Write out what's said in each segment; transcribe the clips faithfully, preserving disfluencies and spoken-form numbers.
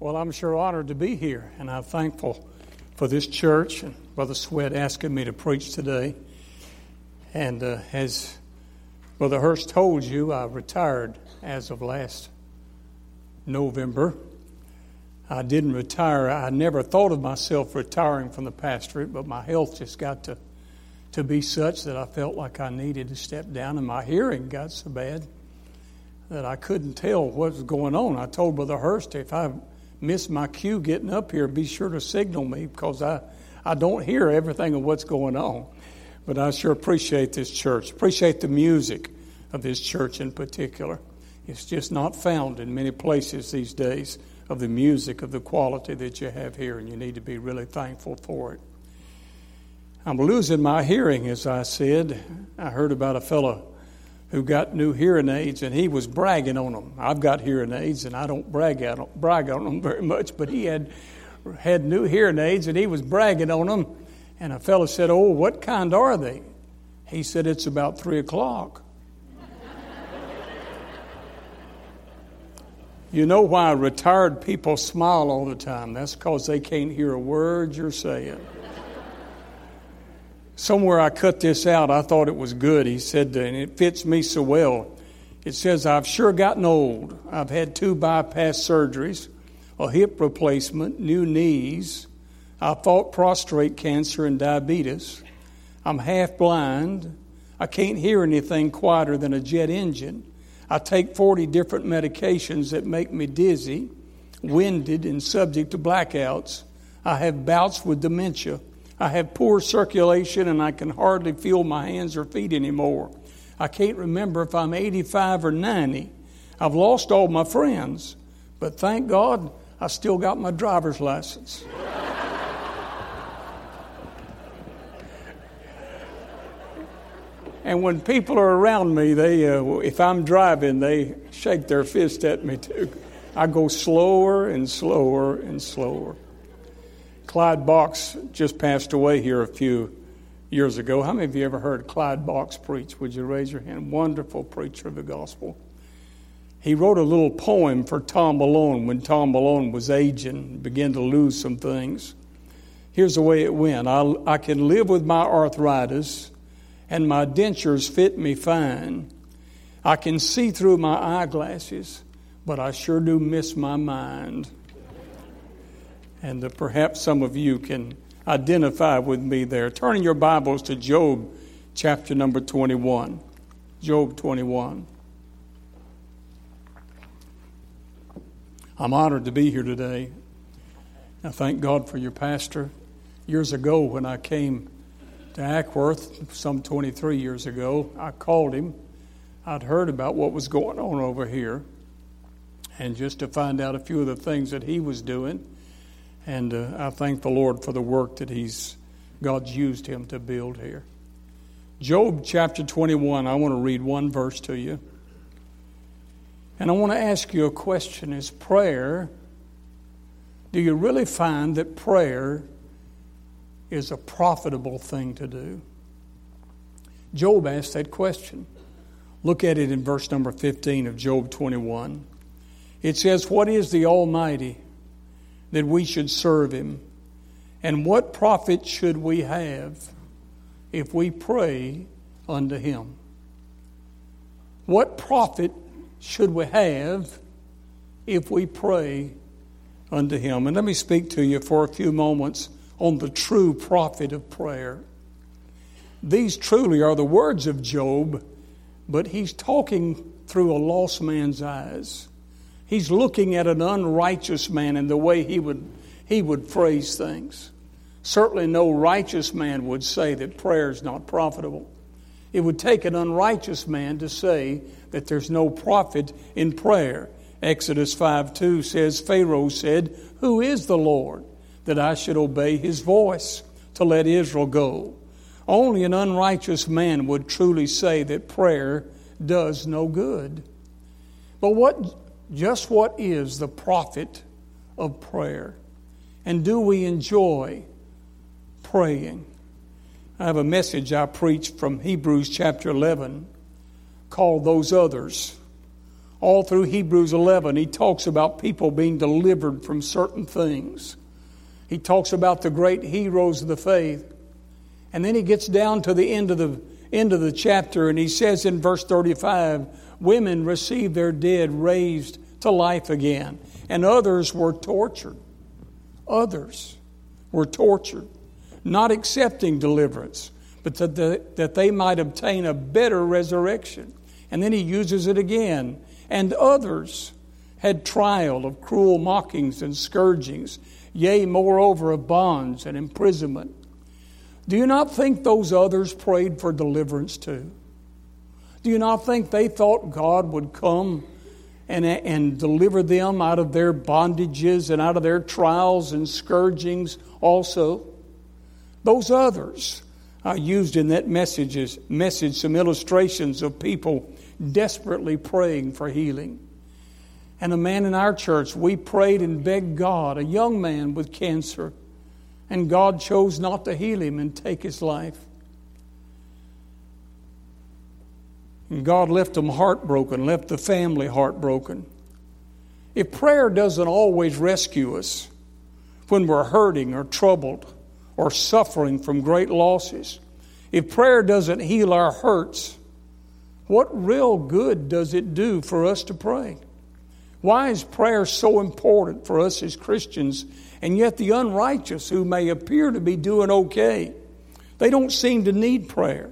Well, I'm sure honored to be here, and I'm thankful for this church and Brother Sweat asking me to preach today. And uh, as Brother Hurst told you, I retired as of last November. I didn't retire. I never thought of myself retiring from the pastorate, but my health just got to, to be such that I felt like I needed to step down, and my hearing got so bad that I couldn't tell what was going on. I told Brother Hurst, if I miss my cue getting up here, be sure to signal me, because I, I don't hear everything of what's going on. But I sure appreciate this church, appreciate the music of this church in particular. It's just not found in many places these days, of the music, of the quality that you have here, and you need to be really thankful for it. I'm losing my hearing, as I said. I heard about a fellow who got new hearing aids, and he was bragging on them. I've got hearing aids, and I don't brag, at, brag on them very much, but he had had new hearing aids, and he was bragging on them. And a fellow said, "Oh, what kind are they?" He said, "It's about three o'clock." You know why retired people smile all the time? That's because they can't hear a word you're saying. Somewhere I cut this out. I thought it was good. He said, and it fits me so well. It says, "I've sure gotten old. I've had two bypass surgeries, a hip replacement, new knees. I fought prostate cancer and diabetes. I'm half blind. I can't hear anything quieter than a jet engine. I take forty different medications that make me dizzy, winded, and subject to blackouts. I have bouts with dementia. I have poor circulation, and I can hardly feel my hands or feet anymore. I can't remember if I'm eighty-five or ninety. I've lost all my friends, but thank God I still got my driver's license." And when people are around me, they, uh, if I'm driving, they shake their fist at me too. I go slower and slower and slower. Clyde Box just passed away here a few years ago. How many of you ever heard Clyde Box preach? Would you raise your hand? Wonderful preacher of the gospel. He wrote a little poem for Tom Malone when Tom Malone was aging, began to lose some things. Here's the way it went. I, I can live with my arthritis, and my dentures fit me fine. I can see through my eyeglasses, but I sure do miss my mind. And uh, perhaps some of you can identify with me there. Turning your Bibles to Job chapter number twenty-one. Job twenty-one. I'm honored to be here today. I thank God for your pastor. Years ago when I came to Ackworth, some twenty-three years ago, I called him. I'd heard about what was going on over here, and just to find out a few of the things that he was doing. And uh, I thank the Lord for the work that he's God's used him to build here. Job chapter twenty-one, I want to read one verse to you. And I want to ask you a question. Is prayer, do you really find that prayer is a profitable thing to do? Job asked that question. Look at it in verse number fifteen of Job twenty-one. It says, "What is the Almighty that we should serve him? And what profit should we have if we pray unto him?" What profit should we have if we pray unto him? And let me speak to you for a few moments on the true profit of prayer. These truly are the words of Job, but he's talking through a lost man's eyes. He's looking at an unrighteous man and the way he would he would phrase things. Certainly no righteous man would say that prayer is not profitable. It would take an unrighteous man to say that there's no profit in prayer. Exodus five two says, Pharaoh said, "Who is the Lord, that I should obey his voice to let Israel go?" Only an unrighteous man would truly say that prayer does no good. But what, just what is the profit of prayer? And do we enjoy praying? I have a message I preached from Hebrews chapter eleven called "Those Others." All through Hebrews eleven, he talks about people being delivered from certain things. He talks about the great heroes of the faith. And then he gets down to the end of the end of the chapter, and he says in verse thirty-five, women received their dead raised to life again, and others were tortured. Others were tortured, not accepting deliverance, but that, the, that they might obtain a better resurrection. And then he uses it again. And others had trial of cruel mockings and scourgings, yea, moreover, of bonds and imprisonment. Do you not think those others prayed for deliverance too? Do you not think they thought God would come and, and deliver them out of their bondages and out of their trials and scourgings also? Those others, I used in that messages, message some illustrations of people desperately praying for healing. And a man in our church, we prayed and begged God, a young man with cancer, and God chose not to heal him and take his life. And God left them heartbroken, left the family heartbroken. If prayer doesn't always rescue us when we're hurting or troubled or suffering from great losses, if prayer doesn't heal our hurts, what real good does it do for us to pray? Why is prayer so important for us as Christians, and yet the unrighteous who may appear to be doing okay, they don't seem to need prayer?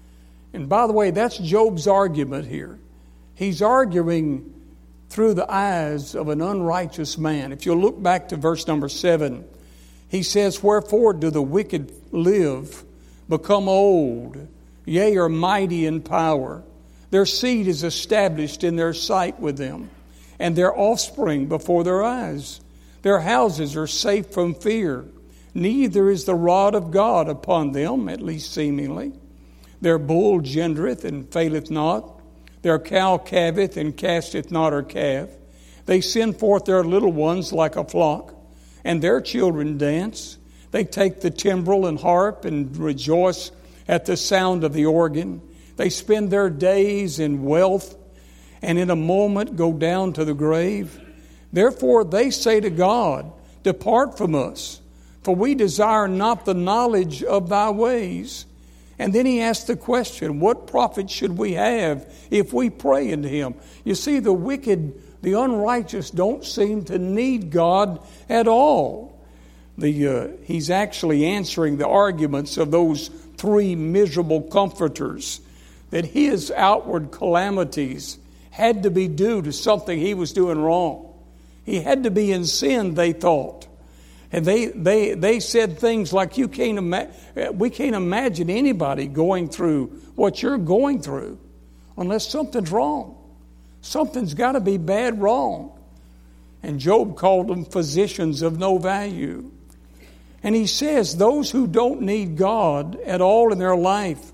And by the way, that's Job's argument here. He's arguing through the eyes of an unrighteous man. If you'll look back to verse number seven, he says, wherefore do the wicked live, become old, yea, are mighty in power? Their seed is established in their sight with them, and their offspring before their eyes. Their houses are safe from fear. Neither is the rod of God upon them, at least seemingly. Their bull gendereth and faileth not. Their cow calveth and casteth not her calf. They send forth their little ones like a flock, and their children dance. They take the timbrel and harp and rejoice at the sound of the organ. They spend their days in wealth, and in a moment go down to the grave. Therefore they say to God, depart from us, for we desire not the knowledge of thy ways. And then he asks the question, what profit should we have if we pray unto him? You see, the wicked, the unrighteous don't seem to need God at all. The, uh, he's actually answering the arguments of those three miserable comforters, that his outward calamities had to be due to something he was doing wrong. He had to be in sin, they thought. And they they they said things like, "You can't ima- we can't imagine anybody going through what you're going through unless something's wrong. Something's got to be bad wrong." And Job called them physicians of no value. And he says those who don't need God at all in their life,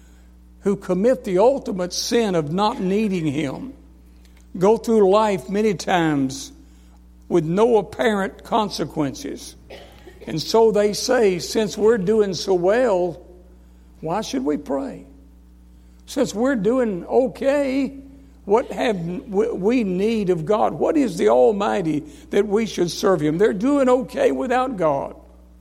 who commit the ultimate sin of not needing him, go through life many times with no apparent consequences. And so they say, since we're doing so well, why should we pray? Since we're doing okay, what have we need of God? What is the Almighty that we should serve him? They're doing okay without God.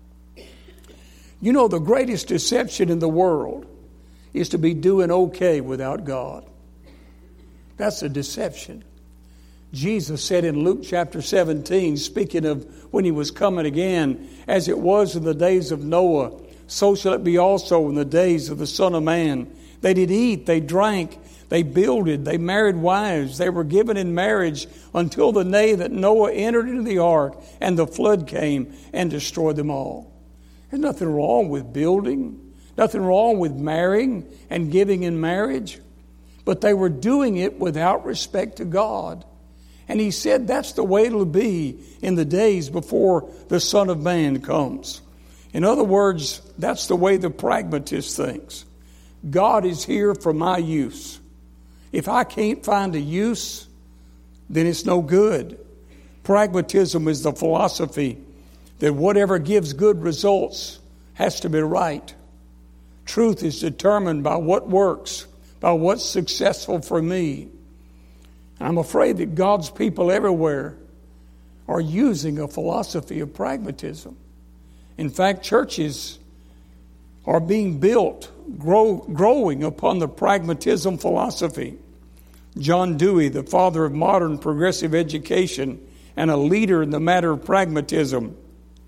You know, the greatest deception in the world is to be doing okay without God. That's a deception. Jesus said in Luke chapter seventeen, speaking of when he was coming again, as it was in the days of Noah, so shall it be also in the days of the Son of Man. They did eat, they drank, they builded, they married wives, they were given in marriage until the day that Noah entered into the ark and the flood came and destroyed them all. There's nothing wrong with building, nothing wrong with marrying and giving in marriage, but they were doing it without respect to God. And he said that's the way it'll be in the days before the Son of Man comes. In other words, that's the way the pragmatist thinks. God is here for my use. If I can't find a use, then it's no good. Pragmatism is the philosophy that whatever gives good results has to be right. Truth is determined by what works, by what's successful for me. I'm afraid that God's people everywhere are using a philosophy of pragmatism. In fact, churches are being built, grow, growing upon the pragmatism philosophy. John Dewey, the father of modern progressive education and a leader in the matter of pragmatism,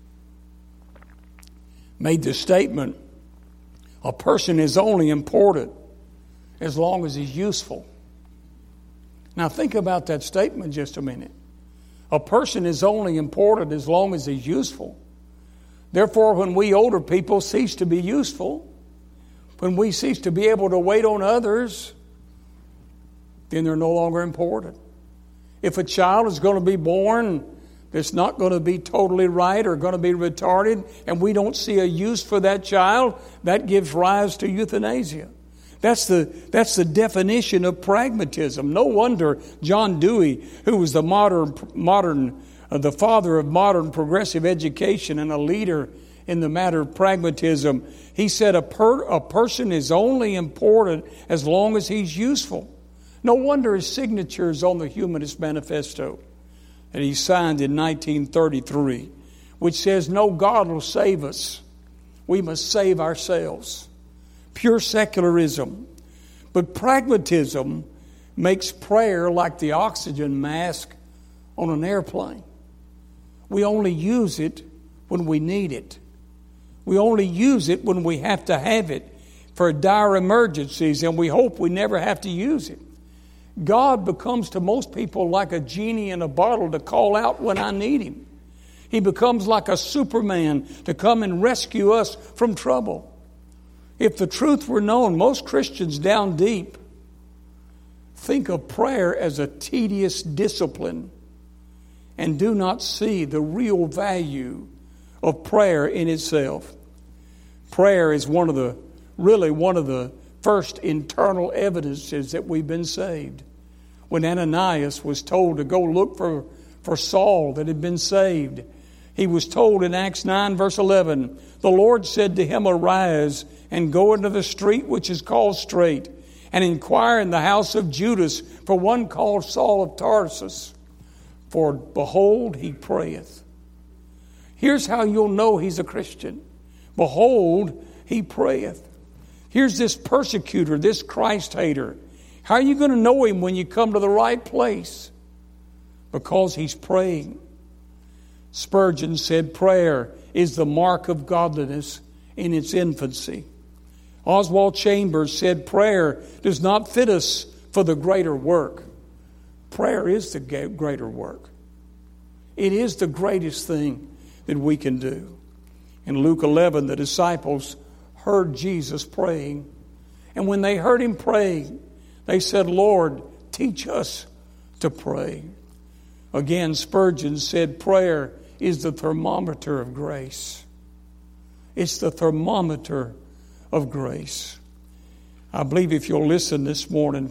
made the statement, a person is only important as long as he's useful. Now think about that statement just a minute. A person is only important as long as he's useful. Therefore, when we older people cease to be useful, when we cease to be able to wait on others, then they're no longer important. If a child is going to be born that's not going to be totally right or going to be retarded, and we don't see a use for that child, that gives rise to euthanasia. That's the, that's the definition of pragmatism. No wonder John Dewey, who was the modern, modern uh, the father of modern progressive education and a leader in the matter of pragmatism, he said a, per, a person is only important as long as he's useful. No wonder his signature is on the Humanist Manifesto that he signed in nineteen thirty-three, which says, no God will save us. We must save ourselves. Pure secularism. But pragmatism makes prayer like the oxygen mask on an airplane. We only use it when we need it. We only use it when we have to have it for dire emergencies, and we hope we never have to use it. God becomes to most people like a genie in a bottle to call out when I need him. He becomes like a Superman to come and rescue us from trouble. If the truth were known, most Christians down deep think of prayer as a tedious discipline and do not see the real value of prayer in itself. Prayer is one of the, really one of the first internal evidences that we've been saved. When Ananias was told to go look for, for Saul that had been saved, he was told in Acts nine verse eleven, the Lord said to him, arise and go into the street which is called Straight, and inquire in the house of Judas for one called Saul of Tarsus. For behold, he prayeth. Here's how you'll know he's a Christian. Behold, he prayeth. Here's this persecutor, this Christ hater. How are you going to know him when you come to the right place? Because he's praying. Spurgeon said prayer is the mark of godliness in its infancy. Oswald Chambers said prayer does not fit us for the greater work. Prayer is the greater work. It is the greatest thing that we can do. In Luke eleven, the disciples heard Jesus praying. And when they heard him praying, they said, Lord, teach us to pray. Again, Spurgeon said prayer is the thermometer of grace. It's the thermometer of grace. I believe if you'll listen this morning,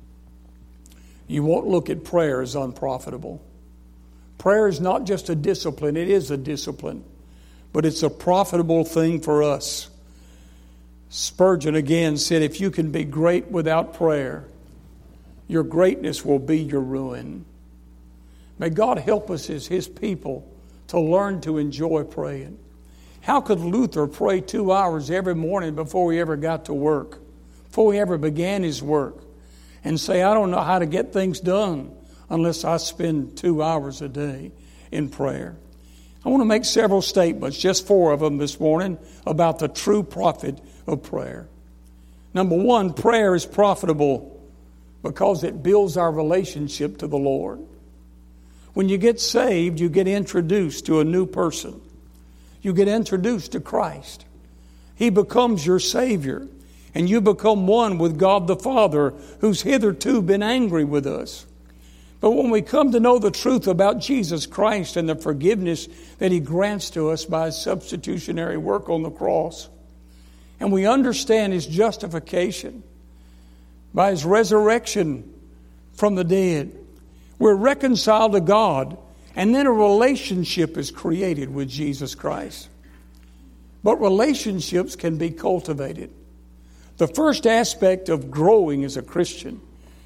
you won't look at prayer as unprofitable. Prayer is not just a discipline. It is a discipline. But it's a profitable thing for us. Spurgeon again said, if you can be great without prayer, your greatness will be your ruin. May God help us as his people to learn to enjoy praying. How could Luther pray two hours every morning before he ever got to work, before he ever began his work, and say, I don't know how to get things done unless I spend two hours a day in prayer? I want to make several statements, just four of them this morning, about the true profit of prayer. Number one, prayer is profitable because it builds our relationship to the Lord. When you get saved, you get introduced to a new person. You get introduced to Christ. He becomes your Savior, and you become one with God the Father, who's hitherto been angry with us. But when we come to know the truth about Jesus Christ and the forgiveness that he grants to us by his substitutionary work on the cross, and we understand his justification by his resurrection from the dead, we're reconciled to God, and then a relationship is created with Jesus Christ. But relationships can be cultivated. The first aspect of growing as a Christian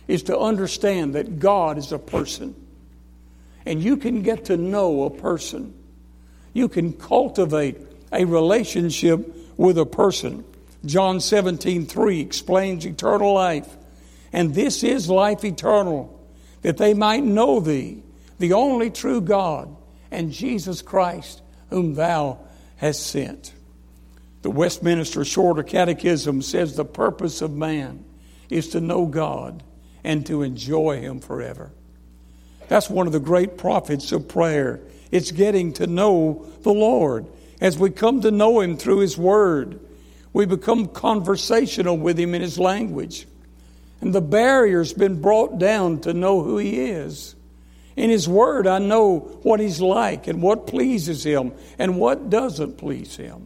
is to understand that God is a person. And you can get to know a person. You can cultivate a relationship with a person. John seventeen three explains eternal life. And this is life eternal, that they might know thee, the only true God, and Jesus Christ, whom thou hast sent. The Westminster Shorter Catechism says the purpose of man is to know God and to enjoy Him forever. That's one of the great profits of prayer. It's getting to know the Lord. As we come to know Him through His Word, we become conversational with Him in His language. And the barrier's been brought down to know who He is. In His Word, I know what He's like and what pleases Him and what doesn't please Him.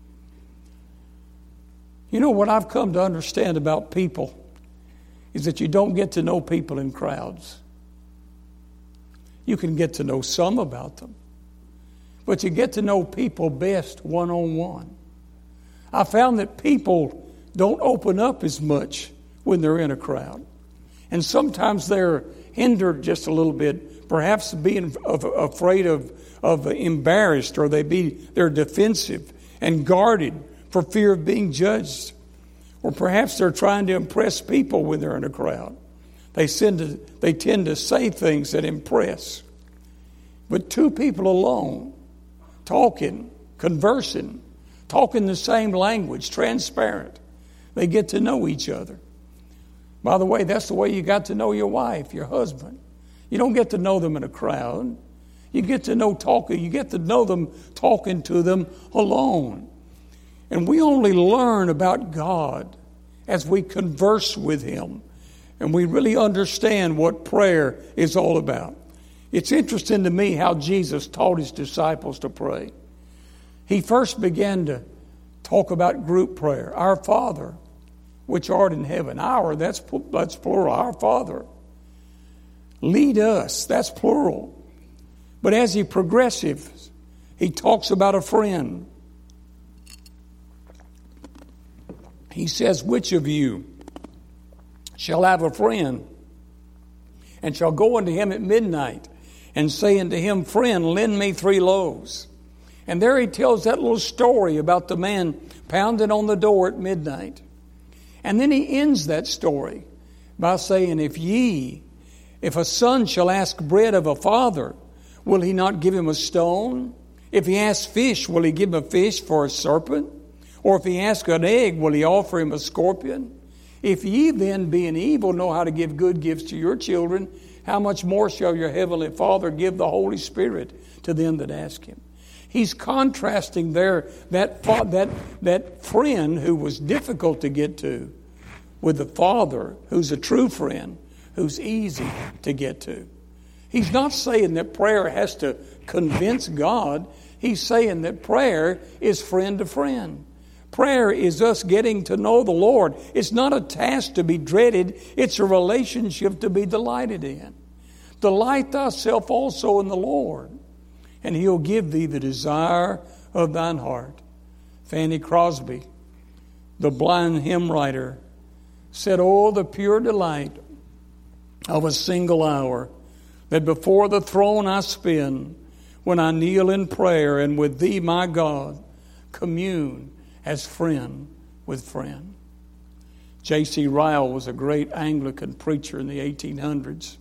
You know what I've come to understand about people is that you don't get to know people in crowds. You can get to know some about them, but you get to know people best one-on-one. I found that people don't open up as much when they're in a crowd. And sometimes they're hindered just a little bit, perhaps being afraid of, of embarrassed, or they be they're defensive and guarded for fear of being judged. Or perhaps they're trying to impress people when they're in a crowd. They tend to, they tend to say things that impress. But two people alone, talking, conversing, talking the same language, transparent, they get to know each other. By the way, that's the way you got to know your wife, your husband. You don't get to know them in a crowd. You get to know talking. You get to know them talking to them alone. And we only learn about God as we converse with Him. And we really understand what prayer is all about. It's interesting to me how Jesus taught His disciples to pray. He first began to talk about group prayer. Our Father, which art in heaven. Our, that's, that's plural. Our Father. Lead us, that's plural. But as He progresses, He talks about a friend. He says, which of you shall have a friend and shall go unto him at midnight and say unto him, friend, lend me three loaves. And there He tells that little story about the man pounding on the door at midnight. And then He ends that story by saying, if ye, if a son shall ask bread of a father, will he not give him a stone? If he asks fish, will he give him a fish for a serpent? Or if he asks an egg, will he offer him a scorpion? If ye then, being evil, know how to give good gifts to your children, how much more shall your heavenly Father give the Holy Spirit to them that ask Him? He's contrasting there that, that, that friend who was difficult to get to with the Father who's a true friend, who's easy to get to. He's not saying that prayer has to convince God. He's saying that prayer is friend to friend. Prayer is us getting to know the Lord. It's not a task to be dreaded. It's a relationship to be delighted in. Delight thyself also in the Lord, and He'll give thee the desire of thine heart. Fanny Crosby, the blind hymn writer, said, oh, the pure delight of a single hour that before the throne I spend when I kneel in prayer and with Thee, my God, commune as friend with friend. J C Ryle was a great Anglican preacher in the eighteen hundreds.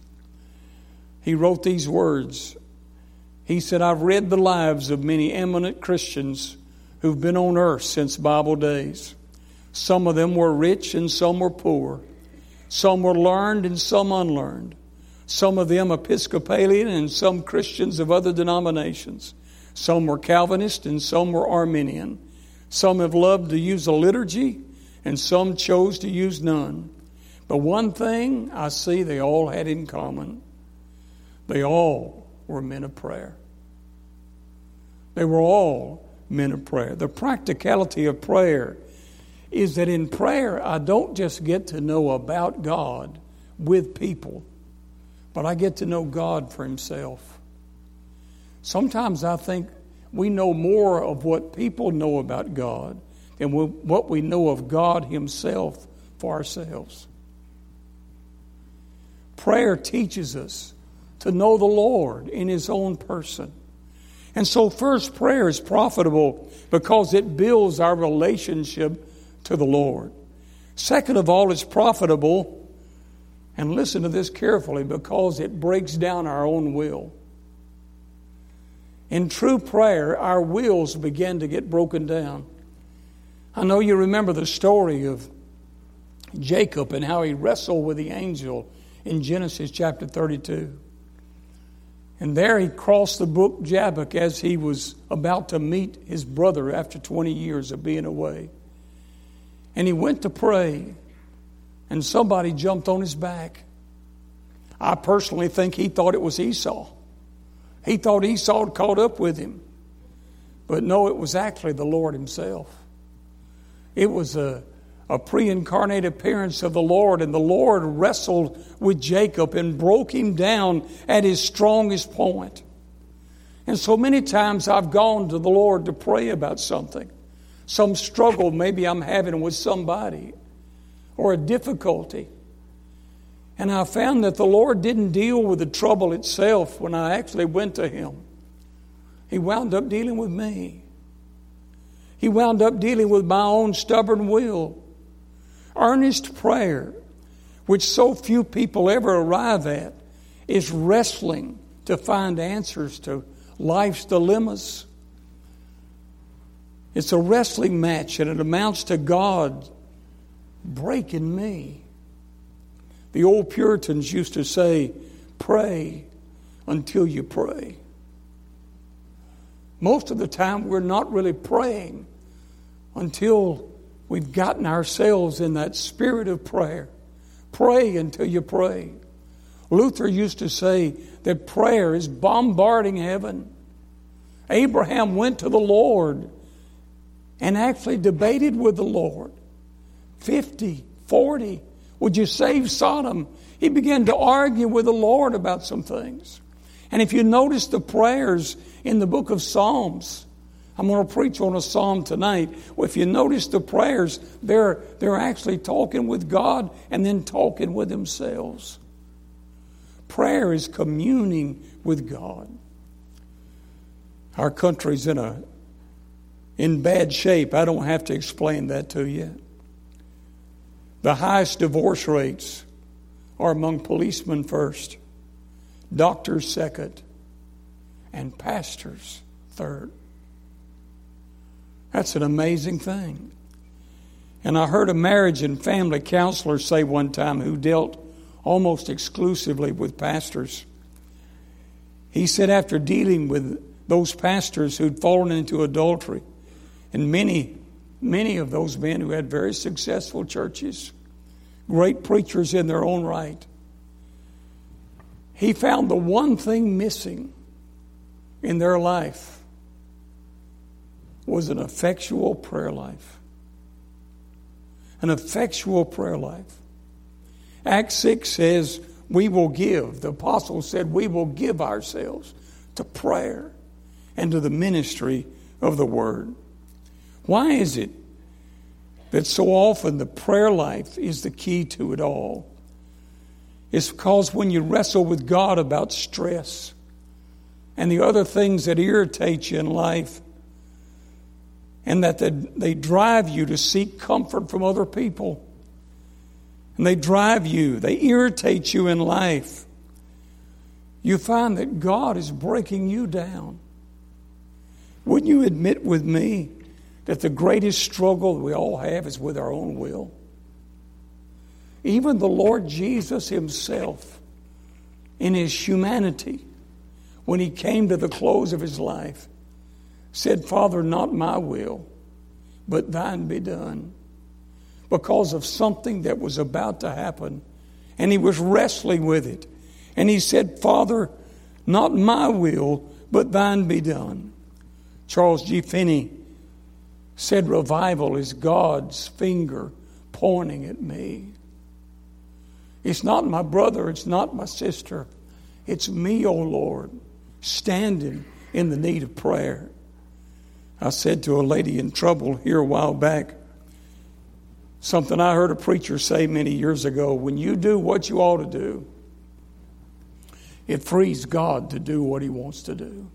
He wrote these words. He said, I've read the lives of many eminent Christians who've been on earth since Bible days. Some of them were rich and some were poor. Some were learned and some unlearned. Some of them Episcopalian and some Christians of other denominations. Some were Calvinist and some were Arminian. Some have loved to use a liturgy and some chose to use none. But one thing I see they all had in common. They all were men of prayer. They were all men of prayer. The practicality of prayer is that in prayer I don't just get to know about God with people, but I get to know God for Himself. Sometimes I think we know more of what people know about God than what we know of God Himself for ourselves. Prayer teaches us to know the Lord in His own person. And so first, prayer is profitable because it builds our relationship to the Lord. Second of all, it's profitable, and listen to this carefully, because it breaks down our own will. In true prayer, our wills begin to get broken down. I know you remember the story of Jacob and how he wrestled with the angel in Genesis chapter thirty-two. And there he crossed the brook Jabbok as he was about to meet his brother after twenty years of being away. And he went to pray, and somebody jumped on his back. I personally think he thought it was Esau. He thought Esau had caught up with him. But no, it was actually the Lord Himself. It was a, a pre-incarnate appearance of the Lord, and the Lord wrestled with Jacob and broke him down at his strongest point. And so many times I've gone to the Lord to pray about something. Some struggle maybe I'm having with somebody, or a difficulty. And I found that the Lord didn't deal with the trouble itself when I actually went to Him. He wound up dealing with me. He wound up dealing with my own stubborn will. Earnest prayer, which so few people ever arrive at, is wrestling to find answers to life's dilemmas. It's a wrestling match, and it amounts to God breaking me. The old Puritans used to say, pray until you pray. Most of the time, we're not really praying until we've gotten ourselves in that spirit of prayer. Pray until you pray. Luther used to say that prayer is bombarding heaven. Abraham went to the Lord and actually debated with the Lord. fifty, forty, would you save Sodom? He began to argue with the Lord about some things. And if you notice the prayers in the book of Psalms, I'm going to preach on a psalm tonight. Well, if you notice the prayers, they're, they're actually talking with God and then talking with themselves. Prayer is communing with God. Our country's in a in bad shape. I don't have to explain that to you. The highest divorce rates are among policemen first, doctors second, and pastors third. That's an amazing thing. And I heard a marriage and family counselor say one time, who dealt almost exclusively with pastors. He said after dealing with those pastors who'd fallen into adultery, and many, many of those men who had very successful churches, great preachers in their own right, he found the one thing missing in their life was an effectual prayer life. An effectual prayer life. Acts six says, we will give. The apostle said, we will give ourselves to prayer and to the ministry of the word. Why is it that so often the prayer life is the key to it all? It's because when you wrestle with God about stress and the other things that irritate you in life, and that they, they drive you to seek comfort from other people, and they drive you, they irritate you in life, you find that God is breaking you down. Wouldn't you admit with me that the greatest struggle we all have is with our own will? Even the Lord Jesus Himself, in His humanity, when He came to the close of His life, said, Father, not my will, but thine be done. Because of something that was about to happen. And He was wrestling with it. And He said, Father, not my will, but thine be done. Charles G. Finney said revival is God's finger pointing at me. It's not my brother, it's not my sister. It's me, O Lord, standing in the need of prayer. I said to a lady in trouble here a while back, something I heard a preacher say many years ago, when you do what you ought to do, It frees God to do what He wants to do.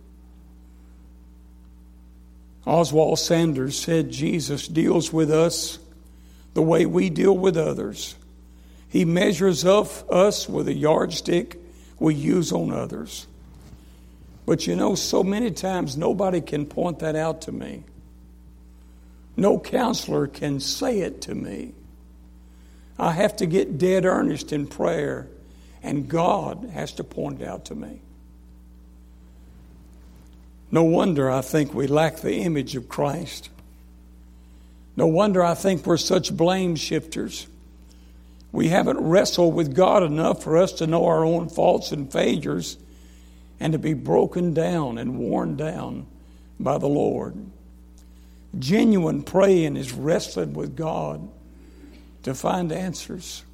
Oswald Sanders said Jesus deals with us the way we deal with others. He measures up us with a yardstick we use on others. But you know, so many times nobody can point that out to me. No counselor can say it to me. I have to get dead earnest in prayer, and God has to point it out to me. No wonder I think we lack the image of Christ. No wonder I think we're such blame shifters. We haven't wrestled with God enough for us to know our own faults and failures and to be broken down and worn down by the Lord. Genuine praying is wrestling with God to find answers.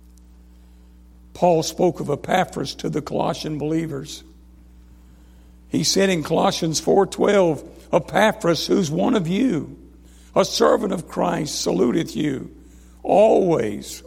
Paul spoke of Epaphras to the Colossian believers. He said in Colossians four twelve, Epaphras, who's one of you, a servant of Christ, saluteth you, always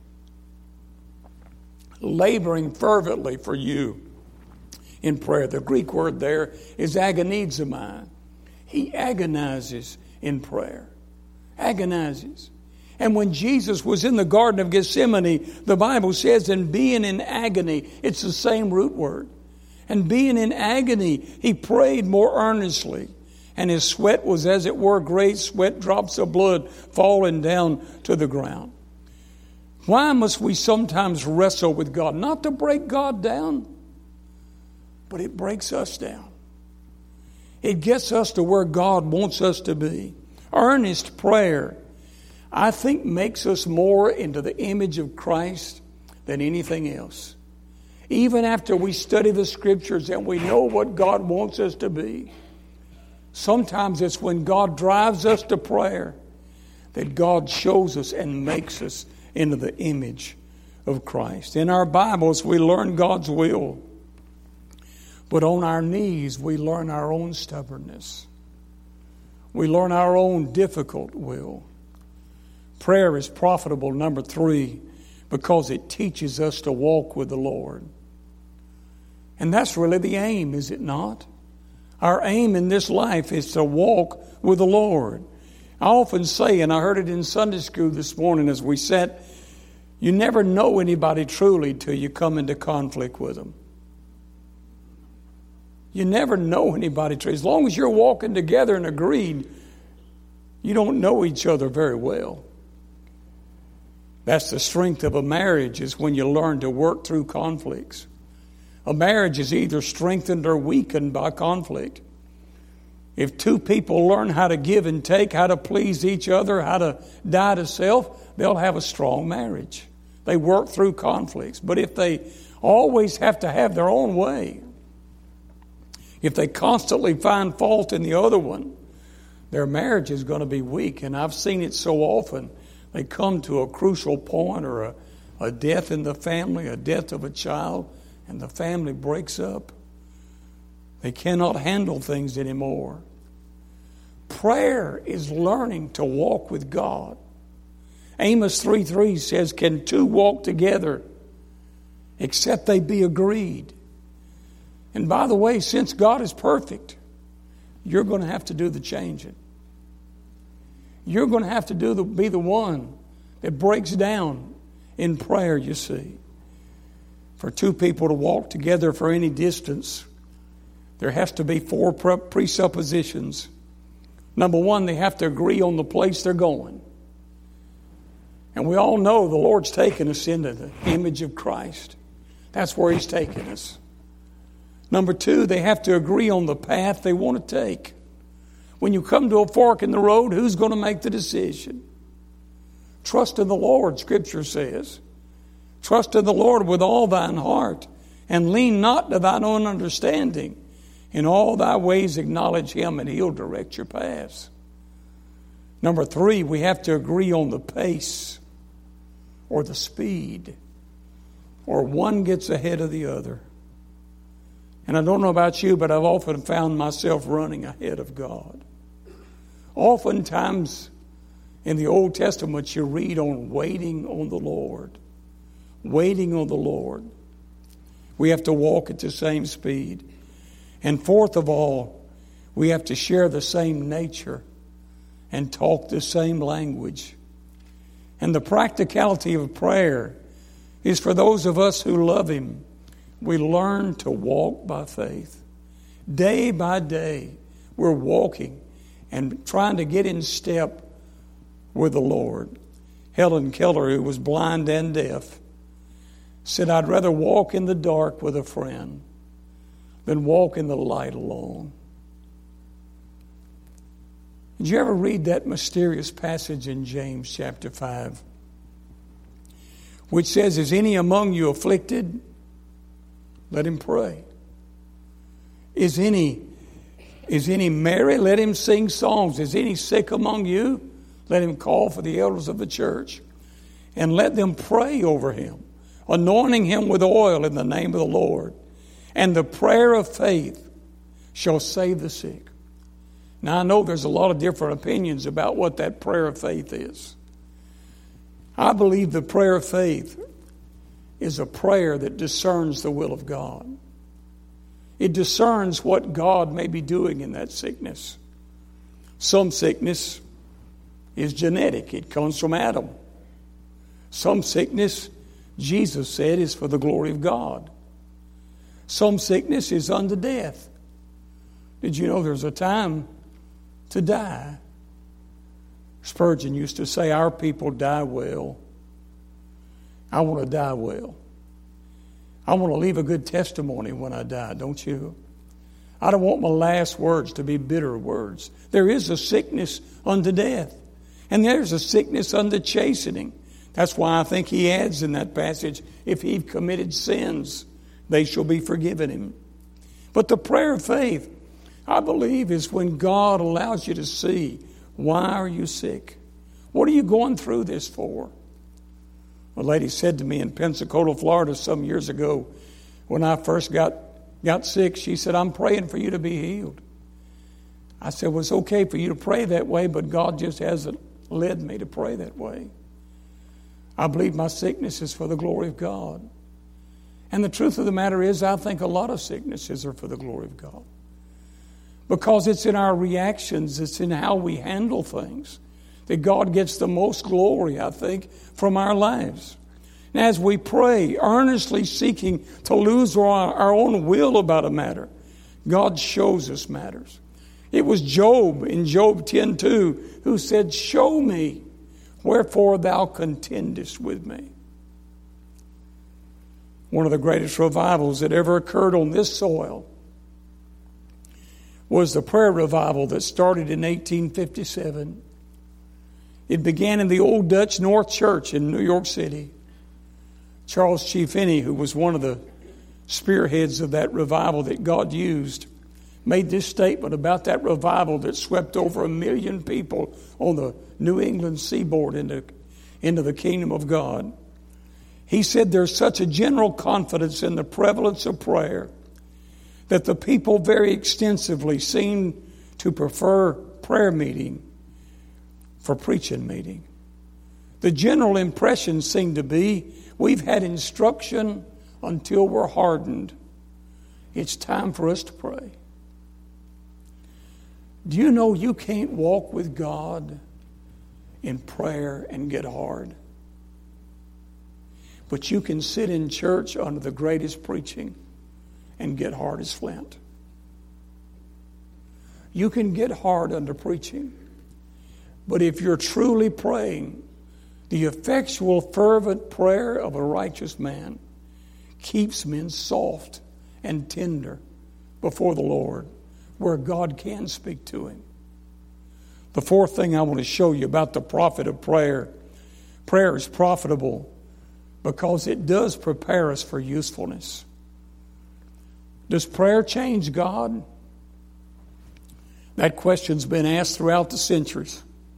laboring fervently for you in prayer. The Greek word there is agonizomai. He agonizes in prayer. Agonizes. And when Jesus was in the Garden of Gethsemane, the Bible says, and being in agony, it's the same root word. And being in agony, he prayed more earnestly. And his sweat was, as it were, great sweat drops of blood falling down to the ground. Why must we sometimes wrestle with God? Not to break God down, but it breaks us down. It gets us to where God wants us to be. Earnest prayer, I think, makes us more into the image of Christ than anything else. Even after we study the Scriptures and we know what God wants us to be, sometimes it's when God drives us to prayer that God shows us and makes us into the image of Christ. In our Bibles, we learn God's will. But on our knees, we learn our own stubbornness. We learn our own difficult will. Prayer is profitable, number three, because it teaches us to walk with the Lord. And that's really the aim, is it not? Our aim in this life is to walk with the Lord. I often say, and I heard it in Sunday school this morning as we sat, you never know anybody truly till you come into conflict with them. You never know anybody truly. As long as you're walking together and agreed, you don't know each other very well. That's the strength of a marriage, is when you learn to work through conflicts. A marriage is either strengthened or weakened by conflict. If two people learn how to give and take, how to please each other, how to die to self, they'll have a strong marriage. They work through conflicts. But if they always have to have their own way, if they constantly find fault in the other one, their marriage is going to be weak. And I've seen it so often. They come to a crucial point, or a, a death in the family, a death of a child, and the family breaks up. They cannot handle things anymore. Prayer is learning to walk with God. Amos three three says, can two walk together except they be agreed? And by the way, since God is perfect, you're going to have to do the changing. You're going to have to do the, be the one that breaks down in prayer, you see. For two people to walk together for any distance, there has to be four presuppositions. Number one, they have to agree on the place they're going. And we all know the Lord's taken us into the image of Christ. That's where He's taken us. Number two, they have to agree on the path they want to take. When you come to a fork in the road, who's going to make the decision? Trust in the Lord, Scripture says. Trust in the Lord with all thine heart, and lean not to thine own understanding. In all thy ways acknowledge Him, and He'll direct your paths. Number three, we have to agree on the pace or the speed, or one gets ahead of the other. And I don't know about you, but I've often found myself running ahead of God. Oftentimes in the Old Testament, you read on waiting on the Lord. Waiting on the Lord. We have to walk at the same speed. And fourth of all, we have to share the same nature and talk the same language. And the practicality of prayer is for those of us who love Him. We learn to walk by faith. Day by day, we're walking and trying to get in step with the Lord. Helen Keller, who was blind and deaf, said, "I'd rather walk in the dark with a friend than walk in the light alone." Did you ever read that mysterious passage in James chapter five, which says, "Is any among you afflicted? Let him pray. Is any, is any merry? Let him sing songs. Is any sick among you? Let him call for the elders of the church, and let them pray over him, anointing him with oil in the name of the Lord. And the prayer of faith shall save the sick." Now, I know there's a lot of different opinions about what that prayer of faith is. I believe the prayer of faith is a prayer that discerns the will of God. It discerns what God may be doing in that sickness. Some sickness is genetic. It comes from Adam. Some sickness, Jesus said, is for the glory of God. Some sickness is unto death. Did you know there's a time to die? Spurgeon used to say, "Our people die well." I want to die well. I want to leave a good testimony when I die, don't you? I don't want my last words to be bitter words. There is a sickness unto death, and there's a sickness unto chastening. That's why I think he adds in that passage, if he committed sins, they shall be forgiven him. But the prayer of faith, I believe, is when God allows you to see, why are you sick? What are you going through this for? A lady said to me in Pensacola, Florida some years ago, when I first got, got sick, she said, "I'm praying for you to be healed." I said, "Well, it's okay for you to pray that way, but God just hasn't led me to pray that way. I believe my sickness is for the glory of God." And the truth of the matter is, I think a lot of sicknesses are for the glory of God. Because it's in our reactions, it's in how we handle things, that God gets the most glory, I think, from our lives. And as we pray, earnestly seeking to lose our, our own will about a matter, God shows us matters. It was Job in Job ten two who said, "Show me wherefore thou contendest with me." One of the greatest revivals that ever occurred on this soil was the prayer revival that started in eighteen fifty-seven. It began in the old Dutch North Church in New York City. Charles G. Finney, who was one of the spearheads of that revival that God used, made this statement about that revival that swept over a million people on the New England seaboard into, into the kingdom of God. He said, "There's such a general confidence in the prevalence of prayer that the people very extensively seem to prefer prayer meeting for preaching meeting. The general impression seemed to be, we've had instruction until we're hardened. It's time for us to pray." Do you know you can't walk with God in prayer and get hard? But you can sit in church under the greatest preaching and get hard as flint. You can get hard under preaching. But if you're truly praying, the effectual, fervent prayer of a righteous man keeps men soft and tender before the Lord, where God can speak to him. The fourth thing I want to show you about the profit of prayer, prayer is profitable because it does prepare us for usefulness. Does prayer change God? That question's been asked throughout the centuries.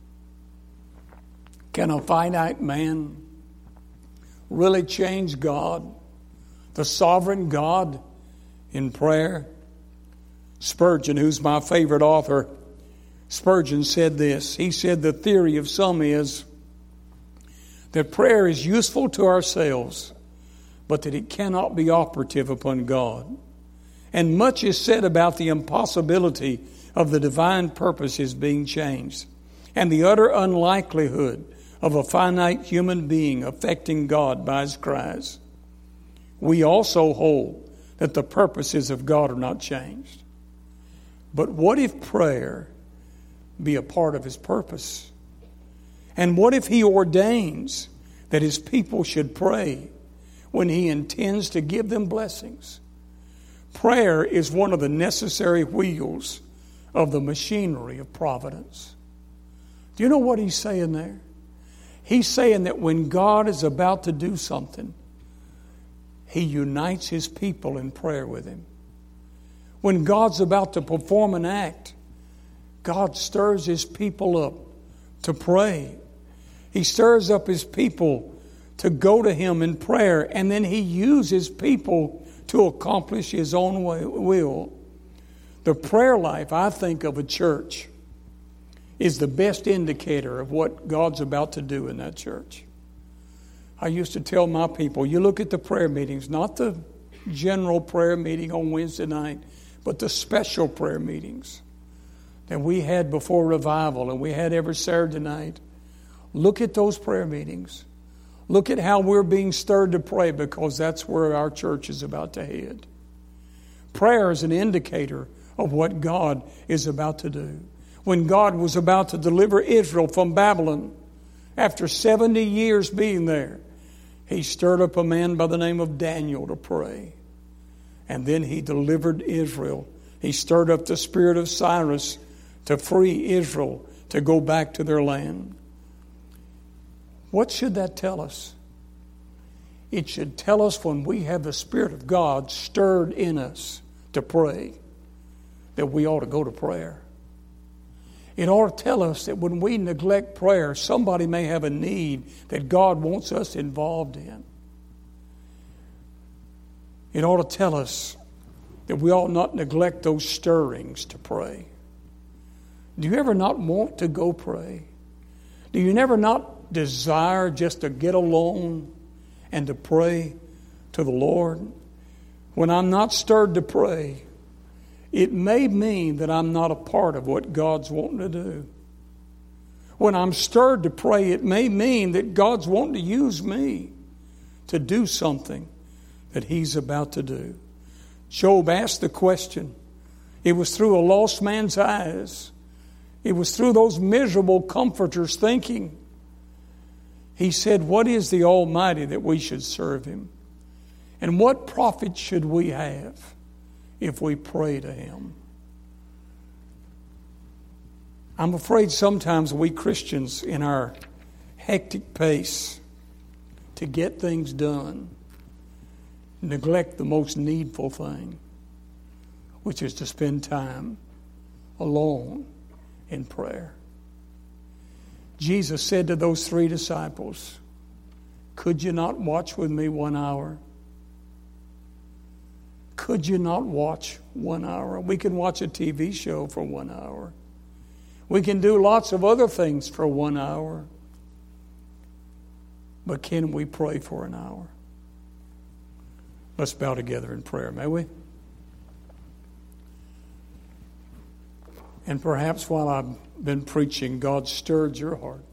Can a finite man really change God, the sovereign God, in prayer? Spurgeon, who's my favorite author, Spurgeon said this. He said the theory of some is that prayer is useful to ourselves but that it cannot be operative upon God. And much is said about the impossibility of the divine purposes being changed, and the utter unlikelihood of a finite human being affecting God by his cries. We also hold that the purposes of God are not changed. But what if prayer be a part of his purpose? And what if he ordains that his people should pray when he intends to give them blessings? Prayer is one of the necessary wheels of the machinery of providence. Do you know what he's saying there? He's saying that when God is about to do something, he unites his people in prayer with him. When God's about to perform an act, God stirs his people up to pray. He stirs up his people to go to him in prayer, and then he uses people to accomplish his own will. The prayer life, I think, of a church is the best indicator of what God's about to do in that church. I used to tell my people, you look at the prayer meetings, not the general prayer meeting on Wednesday night, but the special prayer meetings that we had before revival and we had every Saturday night. Look at those prayer meetings. Look at how we're being stirred to pray, because that's where our church is about to head. Prayer is an indicator of what God is about to do. When God was about to deliver Israel from Babylon, after seventy years being there, he stirred up a man by the name of Daniel to pray. And then he delivered Israel. He stirred up the spirit of Cyrus to free Israel to go back to their land. What should that tell us? It should tell us when we have the Spirit of God stirred in us to pray, that we ought to go to prayer. It ought to tell us that when we neglect prayer, somebody may have a need that God wants us involved in. It ought to tell us that we ought not neglect those stirrings to pray. Do you ever not want to go pray? Do you never not desire just to get alone and to pray to the Lord? When I'm not stirred to pray, it may mean that I'm not a part of what God's wanting to do. When I'm stirred to pray, it may mean that God's wanting to use me to do something that he's about to do. Job asked the question. It was through a lost man's eyes. It was through those miserable comforters' thinking. He said, what is the Almighty that we should serve him? And what profit should we have if we pray to him? I'm afraid sometimes we Christians, in our hectic pace to get things done, neglect the most needful thing, which is to spend time alone in prayer. Jesus said to those three disciples, could you not watch with me one hour? Could you not watch one hour? We can watch a T V show for one hour. We can do lots of other things for one hour. But can we pray for an hour? Let's bow together in prayer, may we? And perhaps while I've been preaching, God stirred your heart.